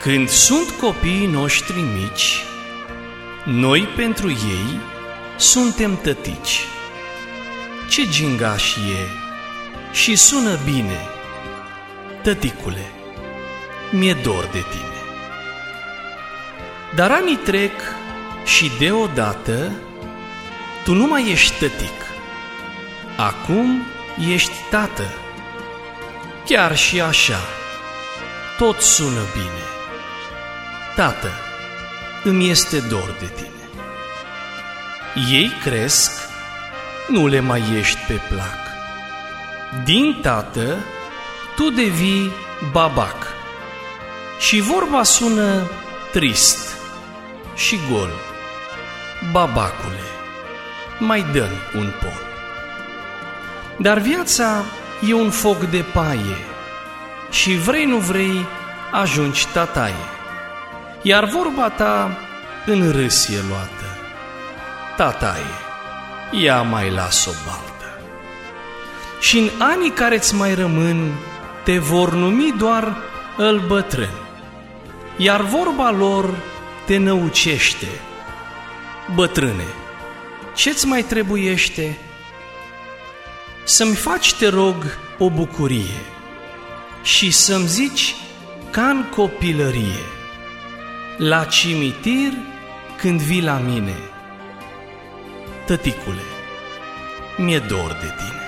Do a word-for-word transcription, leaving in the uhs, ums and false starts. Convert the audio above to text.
Când sunt copiii noștri mici, noi pentru ei suntem tătici. Ce gingaș e și sună bine, tăticule, mi-e dor de tine. Dar anii trec și deodată tu nu mai ești tătic, acum ești tată. Chiar și așa, tot sună bine. Tată, îmi este dor de tine. Ei cresc, nu le mai ești pe plac. Din tată, tu devii babac. Și vorba sună trist și gol. Babacule, mai dă-mi un pol. Dar viața e un foc de paie și vrei nu vrei ajungi tataie. Iar vorba ta în râs e luată. Tataie, ia mai las o baltă. Și în anii care-ți mai rămân te vor numi doar îl bătrân. Iar vorba lor te năucește. Bătrâne, ce-ți mai trebuiește? Să-mi faci, te rog, o bucurie și să-mi zici ca-n copilărie, la cimitir când vii la mine, tăticule, mi-e dor de tine.